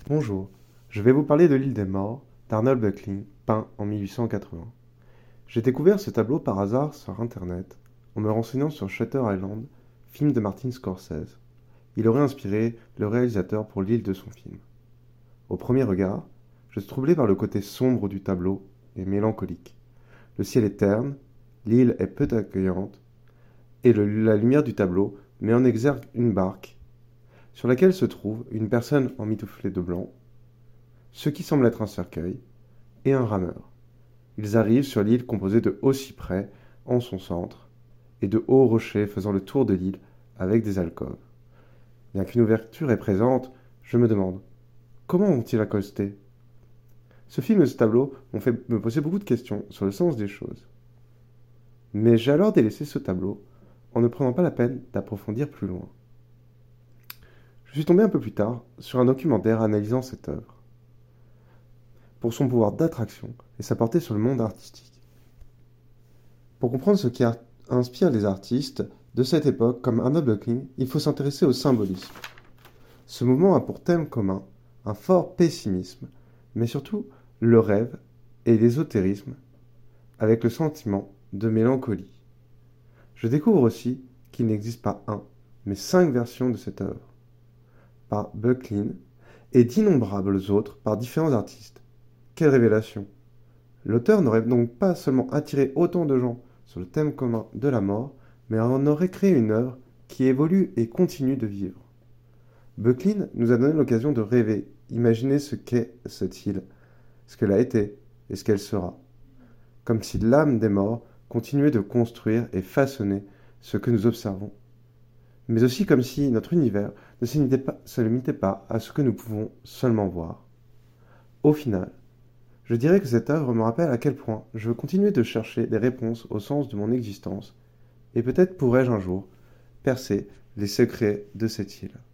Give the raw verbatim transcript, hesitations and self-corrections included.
Bonjour, je vais vous parler de l'île des Morts d'Arnold Böcklin, peint en mille huit cent quatre-vingts. J'ai découvert ce tableau par hasard sur internet en me renseignant sur Shutter Island, film de Martin Scorsese. Il aurait inspiré le réalisateur pour l'île de son film. Au premier regard, je suis troublé par le côté sombre du tableau et mélancolique. Le ciel est terne, l'île est peu accueillante, et le- la lumière du tableau met en exergue une barque sur laquelle se trouve une personne emmitouflée de blanc, ce qui semble être un cercueil, et un rameur. Ils arrivent sur l'île composée de hauts cyprès en son centre, et de hauts rochers faisant le tour de l'île avec des alcôves. Bien qu'une ouverture est présente, je me demande, comment ont-ils accosté? Ce film et ce tableau m'ont fait me poser beaucoup de questions sur le sens des choses. Mais j'ai alors délaissé ce tableau en ne prenant pas la peine d'approfondir plus loin. Je suis tombé un peu plus tard sur un documentaire analysant cette œuvre, pour son pouvoir d'attraction et sa portée sur le monde artistique. Pour comprendre ce qui a- inspire les artistes de cette époque comme Arnold Böcklin, il faut s'intéresser au symbolisme. Ce mouvement a pour thème commun un fort pessimisme, mais surtout le rêve et l'ésotérisme, avec le sentiment de mélancolie. Je découvre aussi qu'il n'existe pas un, mais cinq versions de cette œuvre, par Böcklin, et d'innombrables autres par différents artistes. Quelle révélation! L'auteur n'aurait donc pas seulement attiré autant de gens sur le thème commun de la mort, mais en aurait créé une œuvre qui évolue et continue de vivre. Böcklin nous a donné l'occasion de rêver, imaginer ce qu'est cette île, ce qu'elle a été et ce qu'elle sera. Comme si l'âme des morts continuait de construire et façonner ce que nous observons. Mais aussi comme si notre univers ne se limitait pas, se limitait pas à ce que nous pouvons seulement voir. Au final, je dirais que cette œuvre me rappelle à quel point je veux continuer de chercher des réponses au sens de mon existence, et peut-être pourrais-je un jour percer les secrets de cette île.